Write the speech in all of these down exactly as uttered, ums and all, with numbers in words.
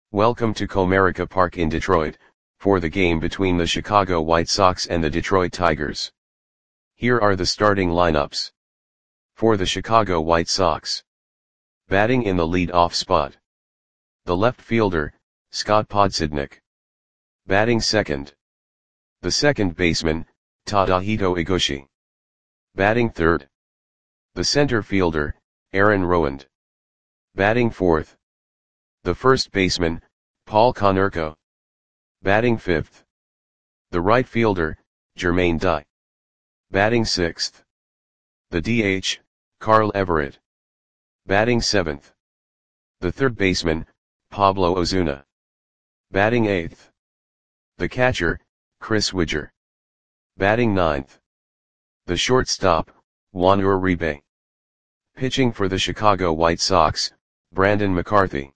Welcome to Comerica Park in Detroit, for the game between the Chicago White Sox and the Detroit Tigers. Here are the starting lineups. For the Chicago White Sox. Batting in the lead-off spot. The left fielder, Scott Podsednik. Batting second. The second baseman, Tadahito Eguchi. Batting third. The center fielder, Aaron Rowand. Batting fourth. The first baseman, Paul Konerko. Batting fifth. The right fielder, Jermaine Dye. Batting sixth. The D H, Carl Everett. Batting seventh. The third baseman, Pablo Ozuna. Batting eighth. The catcher, Chris Widger. Batting ninth. The shortstop, Juan Uribe. Pitching for the Chicago White Sox, Brandon McCarthy.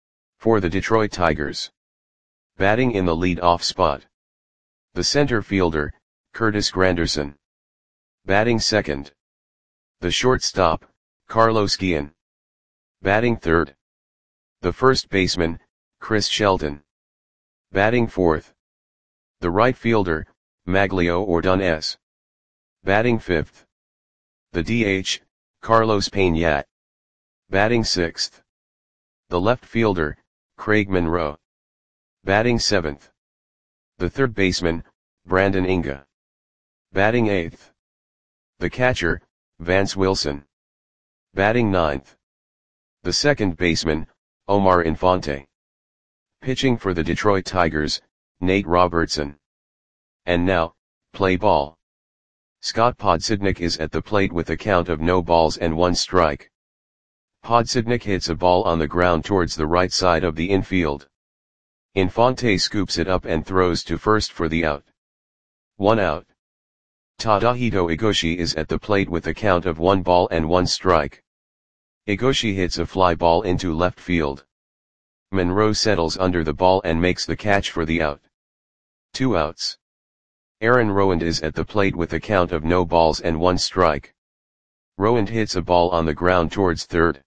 For the Detroit Tigers. Batting in the lead-off spot. The center fielder, Curtis Granderson. Batting second. The shortstop, Carlos Guillen. Batting third. The first baseman, Chris Shelton. Batting fourth. The right fielder, Maglio Ordonez. Batting fifth. The D H, Carlos Pena. Batting sixth. The left fielder, Craig Monroe. Batting seventh. The third baseman, Brandon Inga. Batting eighth. The catcher, Vance Wilson. Batting ninth. The second baseman, Omar Infante. Pitching for the Detroit Tigers, Nate Robertson. And now, play ball. Scott Podsednik is at the plate with a count of no balls and one strike. Podsednik hits a ball on the ground towards the right side of the infield. Infante scoops it up and throws to first for the out. One out. Tadahito Eguchi is at the plate with a count of one ball and one strike. Eguchi hits a fly ball into left field. Monroe settles under the ball and makes the catch for the out. Two outs. Aaron Rowand is at the plate with a count of no balls and one strike. Rowand hits a ball on the ground towards third.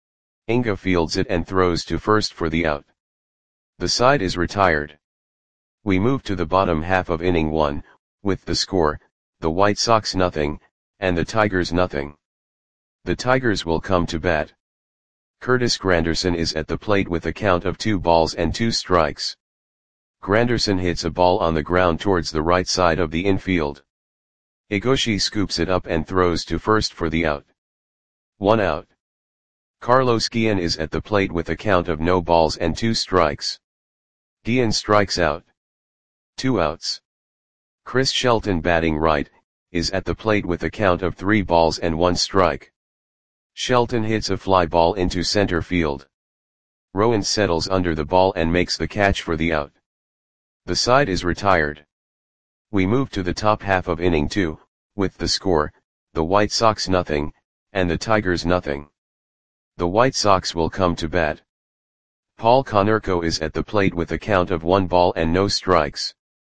Inga fields it and throws to first for the out. The side is retired. We move to the bottom half of inning one, with the score, the White Sox nothing, and the Tigers nothing. The Tigers will come to bat. Curtis Granderson is at the plate with a count of two balls and two strikes. Granderson hits a ball on the ground towards the right side of the infield. Eguchi scoops it up and throws to first for the out. One out. Carlos Guillen is at the plate with a count of no balls and two strikes. Guillen strikes out. Two outs. Chris Shelton, batting right, is at the plate with a count of three balls and one strike. Shelton hits a fly ball into center field. Rowand settles under the ball and makes the catch for the out. The side is retired. We move to the top half of inning two, with the score, the White Sox nothing, and the Tigers nothing. The White Sox will come to bat. Paul Konerko is at the plate with a count of one ball and no strikes.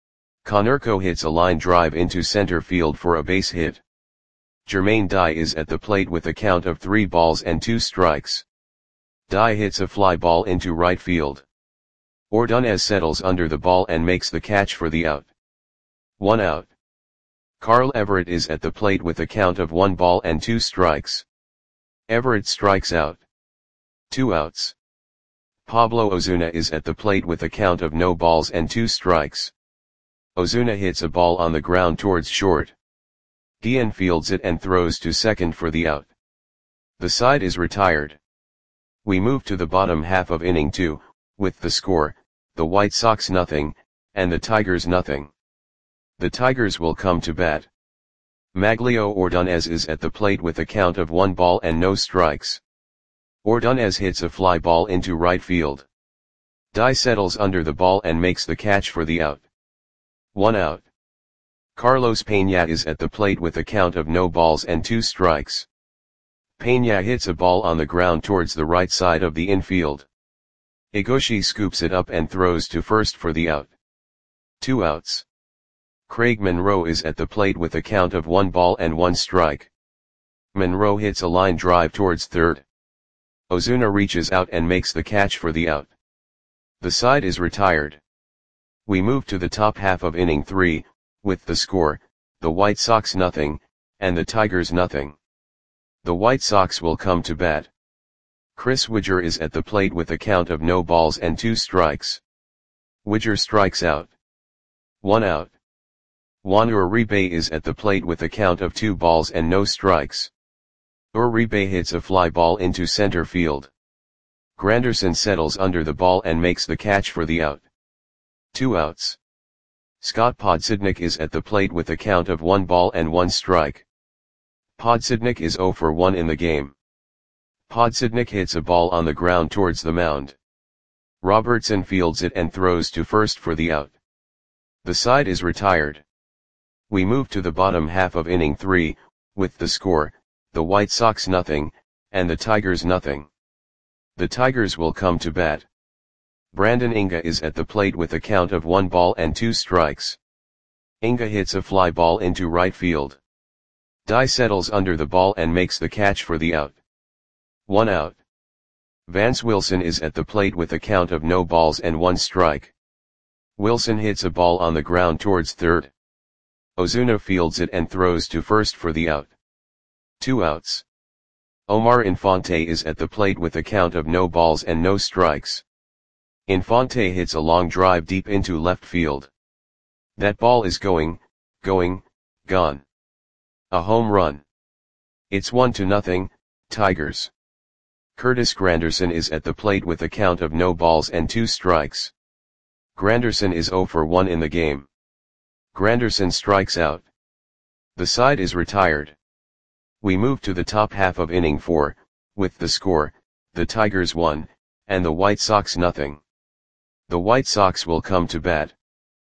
Konerko hits a line drive into center field for a base hit. Jermaine Dye is at the plate with a count of three balls and two strikes. Dye hits a fly ball into right field. Ordonez settles under the ball and makes the catch for the out. One out. Carl Everett is at the plate with a count of one ball and two strikes. Everett strikes out. Two outs. Pablo Ozuna is at the plate with a count of no balls and two strikes. Ozuna hits a ball on the ground towards short. Guillen fields it and throws to second for the out. The side is retired. We move to the bottom half of inning two, with the score, the White Sox nothing, and the Tigers nothing. The Tigers will come to bat. Maglio Ordonez is at the plate with a count of one ball and no strikes. Ordonez hits a fly ball into right field. Dye settles under the ball and makes the catch for the out. One out. Carlos Pena is at the plate with a count of no balls and two strikes. Pena hits a ball on the ground towards the right side of the infield. Eguchi scoops it up and throws to first for the out. Two outs. Craig Monroe is at the plate with a count of one ball and one strike. Monroe hits a line drive towards third. Ozuna reaches out and makes the catch for the out. The side is retired. We move to the top half of inning three, with the score, the White Sox nothing, and the Tigers nothing. The White Sox will come to bat. Chris Widger is at the plate with a count of no balls and two strikes. Widger strikes out. One out. Juan Uribe is at the plate with a count of two balls and no strikes. Uribe hits a fly ball into center field. Granderson settles under the ball and makes the catch for the out. Two outs. Scott Podsednik is at the plate with a count of one ball and one strike. Podsednik is zero for one in the game. Podsednik hits a ball on the ground towards the mound. Robertson fields it and throws to first for the out. The side is retired. We move to the bottom half of inning three, with the score, the White Sox nothing, and the Tigers nothing. The Tigers will come to bat. Brandon Inga is at the plate with a count of one ball and two strikes. Inga hits a fly ball into right field. Dye settles under the ball and makes the catch for the out. One out. Vance Wilson is at the plate with a count of no balls and one strike. Wilson hits a ball on the ground towards third. Ozuna fields it and throws to first for the out. Two outs. Omar Infante is at the plate with a count of no balls and no strikes. Infante hits a long drive deep into left field. That ball is going, going, gone. A home run. It's one to nothing, Tigers. Curtis Granderson is at the plate with a count of no balls and two strikes. Granderson is zero for one in the game. Granderson strikes out. The side is retired. We move to the top half of inning four, with the score, the Tigers one, and the White Sox nothing. The White Sox will come to bat.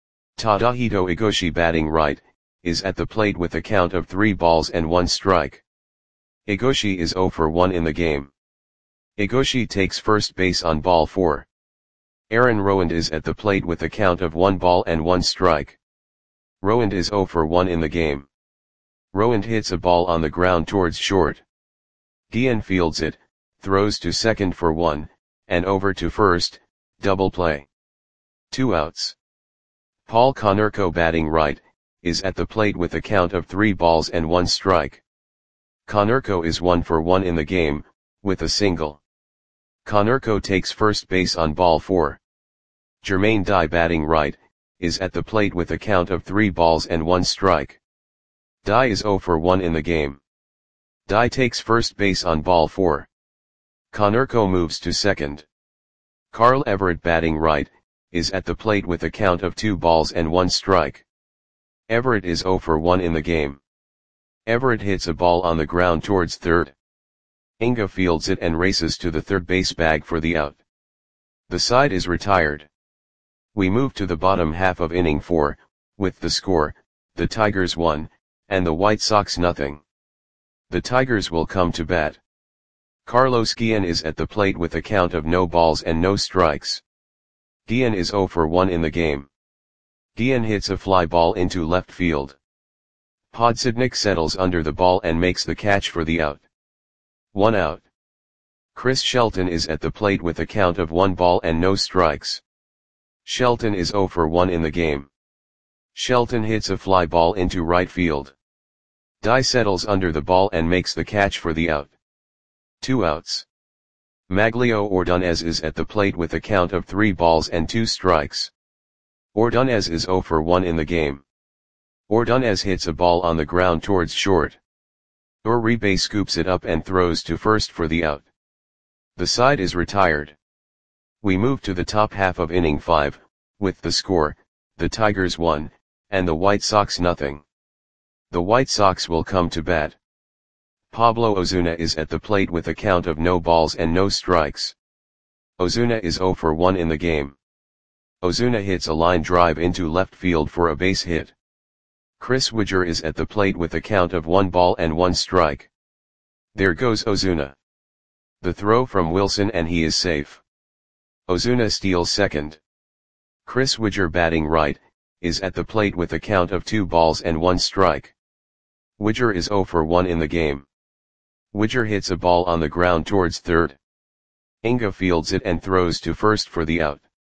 Tadahito Igoshi batting right, is at the plate with a count of three balls and one strike. Igoshi is zero for one in the game. Igoshi takes first base on ball four. Aaron Rowand is at the plate with a count of one ball and one strike. Rowand is zero for one in the game. Rowand hits a ball on the ground towards short. Guillen fields it, throws to second for one, and over to first, double play. Two outs. Paul Konerko batting right, is at the plate with a count of three balls and one strike. Konerko is one for one in the game, with a single. Konerko takes first base on ball four. Jermaine Dye batting right, is at the plate with a count of three balls and one strike. Dye is zero for one in the game. Dye takes first base on ball four. Konerko moves to second. Carl Everett batting right, is at the plate with a count of two balls and one strike. Everett is zero for one in the game. Everett hits a ball on the ground towards third. Inga fields it and races to the third base bag for the out. The side is retired. We move to the bottom half of inning four, with the score, the Tigers one, and the White Sox nothing. The Tigers will come to bat. Carlos Guillen is at the plate with a count of no balls and no strikes. Guillen is zero for one in the game. Guillen hits a fly ball into left field. Podsednik settles under the ball and makes the catch for the out. One out. Chris Shelton is at the plate with a count of one ball and no strikes. Shelton is zero for one in the game. Shelton hits a fly ball into right field. Dye settles under the ball and makes the catch for the out. Two outs. Maglio Ordonez is at the plate with a count of three balls and two strikes. Ordonez is zero for one in the game. Ordonez hits a ball on the ground towards short. Uribe scoops it up and throws to first for the out. The side is retired. We move to the top half of inning five, with the score, the Tigers one, and the White Sox nothing. The White Sox will come to bat. Pablo Ozuna is at the plate with a count of no balls and no strikes. Ozuna is zero for one in the game. Ozuna hits a line drive into left field for a base hit. Chris Widger is at the plate with a count of one ball and one strike. There goes Ozuna. The throw from Wilson and he is safe. Ozuna steals second. Chris Widger batting right, is at the plate with a count of two balls and one strike. Widger is zero for one in the game. Widger hits a ball on the ground towards third. Inga fields it and throws to first for the out.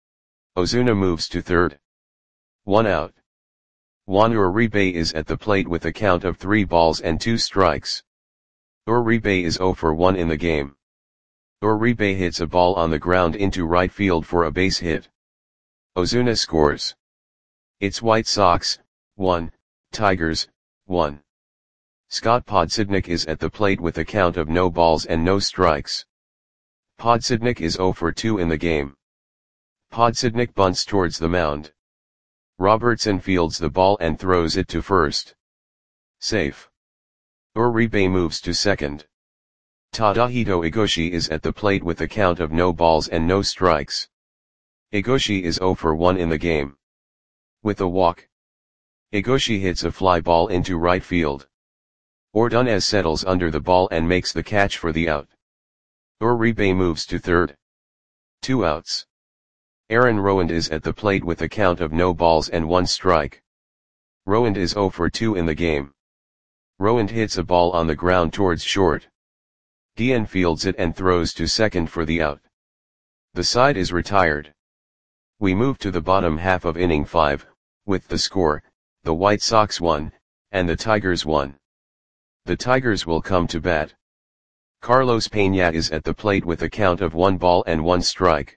Ozuna moves to third. One out. Juan Uribe is at the plate with a count of three balls and two strikes. Uribe is zero for one in the game. Uribe hits a ball on the ground into right field for a base hit. Ozuna scores. It's White Sox, one, Tigers, one. Scott Podsednik is at the plate with a count of no balls and no strikes. Podsednik is zero for two in the game. Podsednik bunts towards the mound. Robertson fields the ball and throws it to first. Safe. Uribe moves to second. Tadahito Igoshi is at the plate with a count of no balls and no strikes. Igoshi is zero for one in the game. With a walk, Igoshi hits a fly ball into right field. Ordonez settles under the ball and makes the catch for the out. Uribe moves to third. Two outs. Aaron Rowand is at the plate with a count of no balls and one strike. Rowand is zero for two in the game. Rowand hits a ball on the ground towards short. Guillen fields it and throws to second for the out. The side is retired. We move to the bottom half of inning five, with the score, the White Sox won, and the Tigers won. The Tigers will come to bat. Carlos Peña is at the plate with a count of one ball and one strike.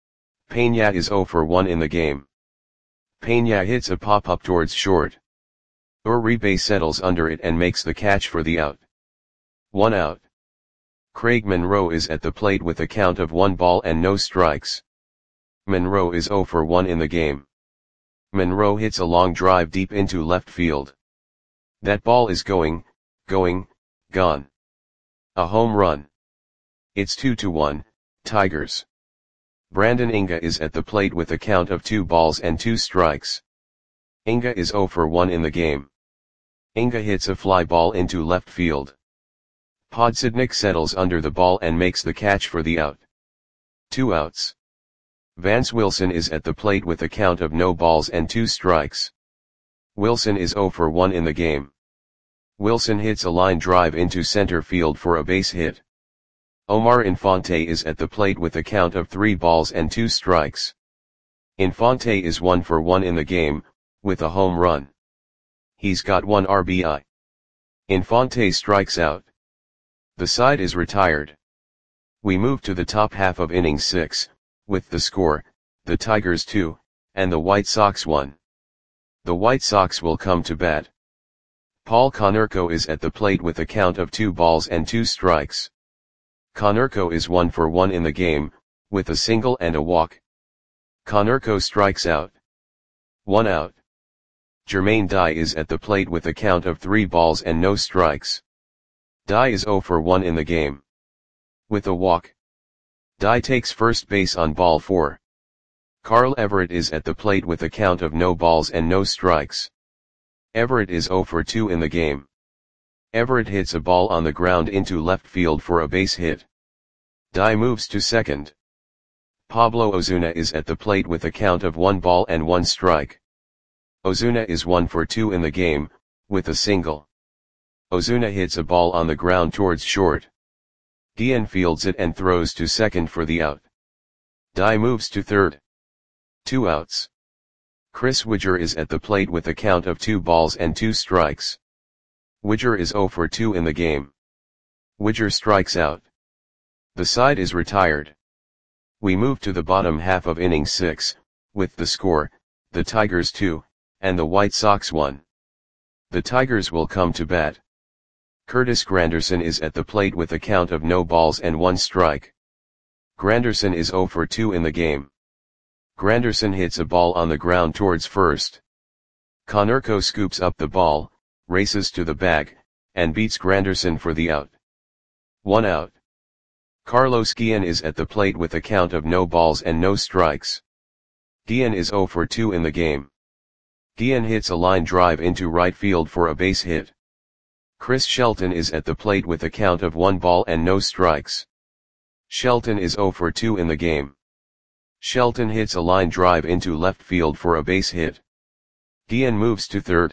Peña is zero for one in the game. Peña hits a pop-up towards short. Uribe settles under it and makes the catch for the out. One out. Craig Monroe is at the plate with a count of one ball and no strikes. Monroe is zero for one in the game. Monroe hits a long drive deep into left field. That ball is going, going, gone. A home run. It's two to one, Tigers. Brandon Inga is at the plate with a count of two balls and two strikes. Inga is zero for one in the game. Inga hits a fly ball into left field. Podsednik settles under the ball and makes the catch for the out. Two outs. Vance Wilson is at the plate with a count of no balls and two strikes. Wilson is zero for one in the game. Wilson hits a line drive into center field for a base hit. Omar Infante is at the plate with a count of three balls and two strikes. Infante is one for one in the game, with a home run. He's got one R B I. Infante strikes out. The side is retired. We move to the top half of inning six, with the score, the Tigers two, and the White Sox one. The White Sox will come to bat. Paul Konerko is at the plate with a count of two balls and two strikes. Konerko is one for one in the game, with a single and a walk. Konerko strikes out. One out. Jermaine Dye is at the plate with a count of three balls and no strikes. Dye is zero for one in the game. With a walk, Dye takes first base on ball four. Carl Everett is at the plate with a count of no balls and no strikes. Everett is zero for two in the game. Everett hits a ball on the ground into left field for a base hit. Dye moves to second. Pablo Ozuna is at the plate with a count of one ball and one strike. Ozuna is one for two in the game, with a single. Ozuna hits a ball on the ground towards short. Guillen fields it and throws to second for the out. Dye moves to third. Two outs. Chris Widger is at the plate with a count of two balls and two strikes. Widger is zero for two in the game. Widger strikes out. The side is retired. We move to the bottom half of inning six, with the score, the Tigers two, and the White Sox one. The Tigers will come to bat. Curtis Granderson is at the plate with a count of no balls and one strike. Granderson is zero for two in the game. Granderson hits a ball on the ground towards first. Konerko scoops up the ball, races to the bag, and beats Granderson for the out. One out. Carlos Guillen is at the plate with a count of no balls and no strikes. Guillen is zero for two in the game. Guillen hits a line drive into right field for a base hit. Chris Shelton is at the plate with a count of one ball and no strikes. Shelton is zero for two in the game. Shelton hits a line drive into left field for a base hit. Guillen moves to third.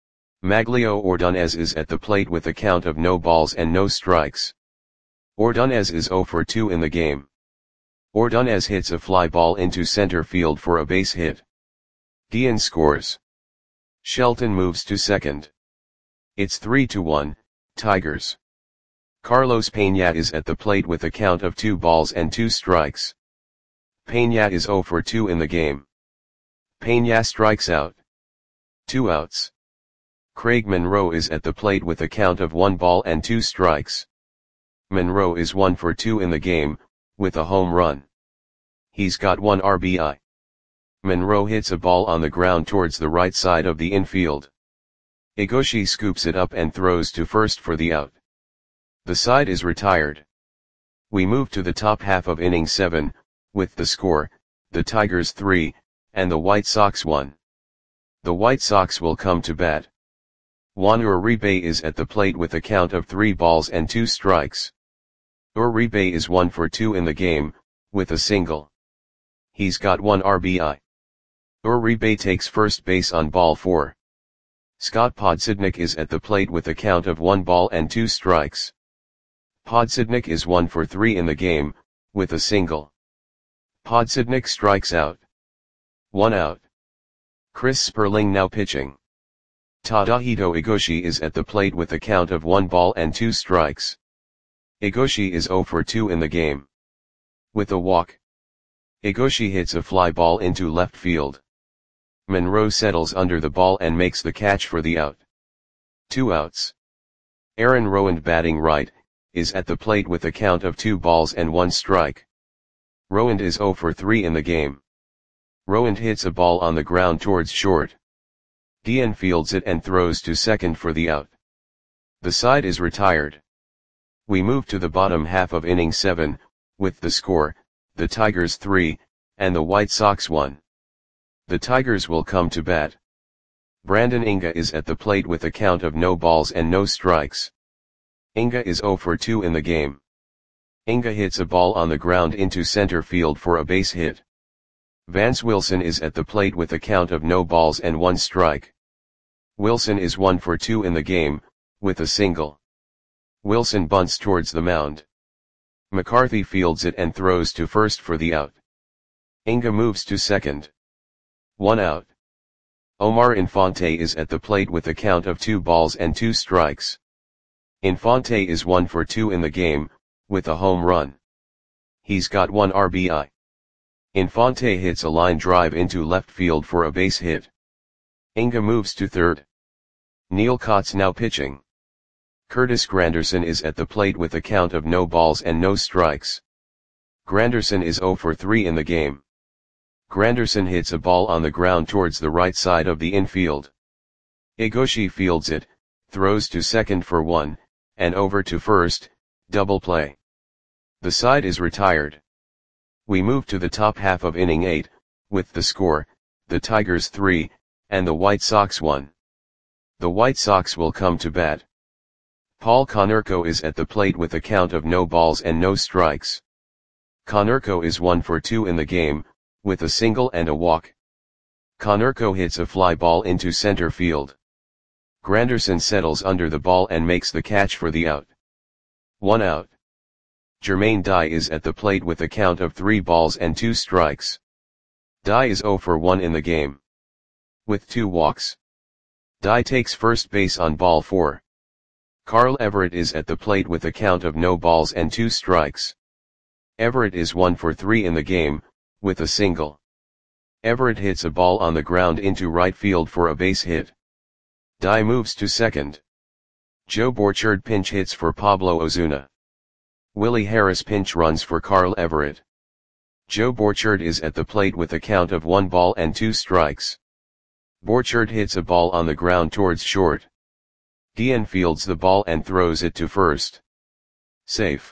Maglio Ordonez is at the plate with a count of no balls and no strikes. Ordonez is zero for two in the game. Ordonez hits a fly ball into center field for a base hit. Guillen scores. Shelton moves to second. It's three to one, Tigers. Carlos Peña is at the plate with a count of two balls and two strikes. Peña is zero for two in the game. Peña strikes out. Two outs. Craig Monroe is at the plate with a count of one ball and two strikes. Monroe is one for two in the game, with a home run. He's got one R B I. Monroe hits a ball on the ground towards the right side of the infield. Egoshi scoops it up and throws to first for the out. The side is retired. We move to the top half of inning seven, with the score, the Tigers three, and the White Sox one. The White Sox will come to bat. Juan Uribe is at the plate with a count of three balls and two strikes. Uribe is one for two in the game, with a single. He's got one R B I. Uribe takes first base on ball four. Scott Podsednik is at the plate with a count of one ball and two strikes. Podsednik is one for three in the game, with a single. Podsednik strikes out. One out. Chris Sperling now pitching. Tadahito Egoshi is at the plate with a count of one ball and two strikes. Egoshi is zero for two in the game. With a walk. Egoshi hits a fly ball into left field. Monroe settles under the ball and makes the catch for the out. Two outs. Aaron Rowand, batting right, is at the plate with a count of two balls and one strike. Rowand is zero for three in the game. Rowand hits a ball on the ground towards short. Guillen fields it and throws to second for the out. The side is retired. We move to the bottom half of inning seven, with the score, the Tigers three, and the White Sox one. The Tigers will come to bat. Brandon Inga is at the plate with a count of no balls and no strikes. Inga is zero for two in the game. Inga hits a ball on the ground into center field for a base hit. Vance Wilson is at the plate with a count of no balls and one strike. Wilson is one for two in the game, with a single. Wilson bunts towards the mound. McCarthy fields it and throws to first for the out. Inga moves to second. One out. Omar Infante is at the plate with a count of two balls and two strikes. Infante is one for two in the game, with a home run. He's got one R B I. Infante hits a line drive into left field for a base hit. Inga moves to third. Neil Kotz now pitching. Curtis Granderson is at the plate with a count of no balls and no strikes. Granderson is zero for three in the game. Granderson hits a ball on the ground towards the right side of the infield. Egoshi fields it, throws to second for one, and over to first, double play. The side is retired. We move to the top half of inning eight, with the score, the Tigers three, and the White Sox one. The White Sox will come to bat. Paul Konerko is at the plate with a count of no balls and no strikes. Konerko is one for two in the game, with a single and a walk. Konerko hits a fly ball into center field. Granderson settles under the ball and makes the catch for the out. One out. Jermaine Dye is at the plate with a count of three balls and two strikes. Dye is zero for one in the game. With two walks. Dye takes first base on ball four. Carl Everett is at the plate with a count of no balls and two strikes. Everett is one for three in the game, with a single. Everett hits a ball on the ground into right field for a base hit. Dye moves to second. Joe Borchard pinch hits for Pablo Ozuna. Willie Harris pinch runs for Carl Everett. Joe Borchard is at the plate with a count of one ball and two strikes. Borchard hits a ball on the ground towards short. Guillen fields the ball and throws it to first. Safe.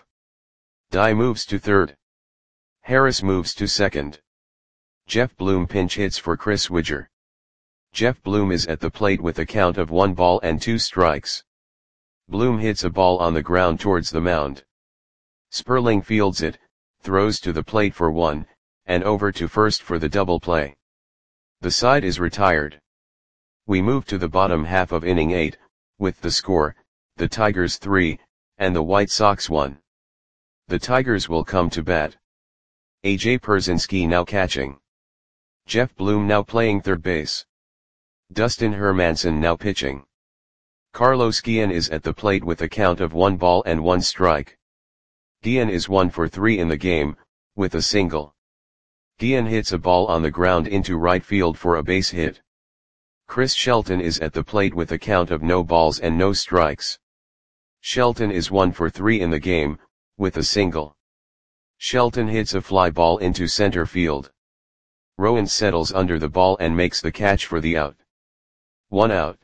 Dye moves to third. Harris moves to second. Jeff Bloom pinch hits for Chris Widger. Jeff Bloom is at the plate with a count of one ball and two strikes. Bloom hits a ball on the ground towards the mound. Sperling fields it, throws to the plate for one, and over to first for the double play. The side is retired. We move to the bottom half of inning eight, with the score, the Tigers three, and the White Sox one. The Tigers will come to bat. A J Pierzynski now catching. Jeff Bloom now playing third base. Dustin Hermanson now pitching. Carlos Guillen is at the plate with a count of one ball and one strike. Guillen is one for three in the game, with a single. Guillen hits a ball on the ground into right field for a base hit. Chris Shelton is at the plate with a count of no balls and no strikes. Shelton is one for three in the game, with a single. Shelton hits a fly ball into center field. Rowan settles under the ball and makes the catch for the out. One out.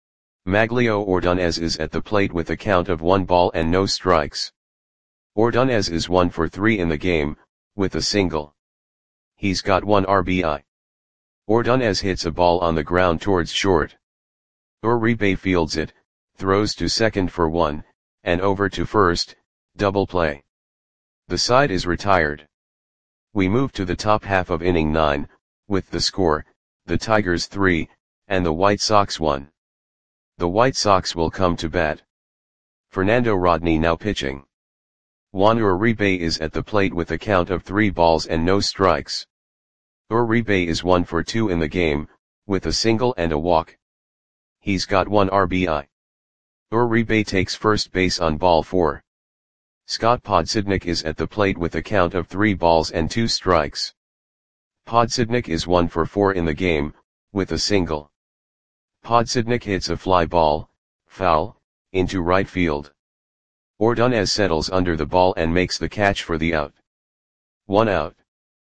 Maglio Ordonez is at the plate with a count of one ball and no strikes. Ordonez is one for three in the game, with a single. He's got one R B I. Ordonez hits a ball on the ground towards short. Uribe fields it, throws to second for one, and over to first, double play. The side is retired. We move to the top half of inning nine, with the score, the Tigers three, and the White Sox one. The White Sox will come to bat. Fernando Rodney now pitching. Juan Uribe is at the plate with a count of three balls and no strikes. Uribe is one for two in the game, with a single and a walk. He's got one R B I. Uribe takes first base on ball four. Scott Podsednik is at the plate with a count of three balls and two strikes. Podsednik is one for four in the game, with a single. Podsednik hits a fly ball, foul, into right field. Ordonez settles under the ball and makes the catch for the out. One out.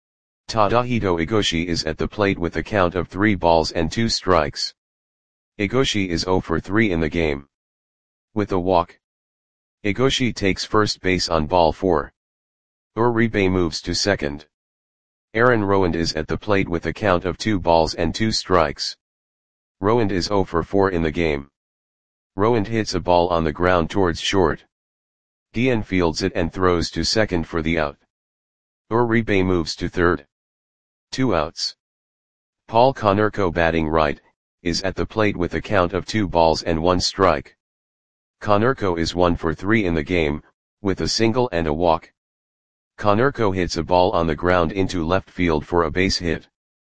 Tadahito Igoshi is at the plate with a count of three balls and two strikes. Igoshi is zero for three in the game. With a walk. Igoshi takes first base on ball four. Uribe moves to second. Aaron Rowand is at the plate with a count of two balls and two strikes. Rowand is zero for four in the game. Rowand hits a ball on the ground towards short. Guillen fields it and throws to second for the out. Uribe moves to third. Two outs. Paul Konerko batting right, is at the plate with a count of two balls and one strike. Konerko is one for three in the game, with a single and a walk. Konerko hits a ball on the ground into left field for a base hit.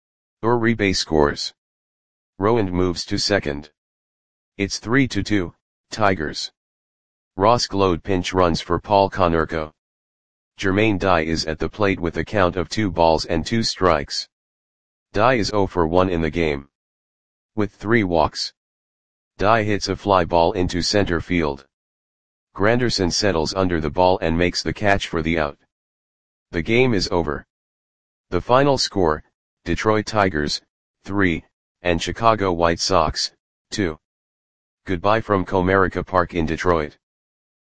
Uribe scores. Rowand moves to second. It's three to two, Tigers. Ross Glode pinch runs for Paul Konerko. Jermaine Dye is at the plate with a count of two balls and two strikes. Dye is zero for one in the game. With three walks. Dye hits a fly ball into center field. Granderson settles under the ball and makes the catch for the out. The game is over. The final score, Detroit Tigers, three, and Chicago White Sox, two. Goodbye from Comerica Park in Detroit.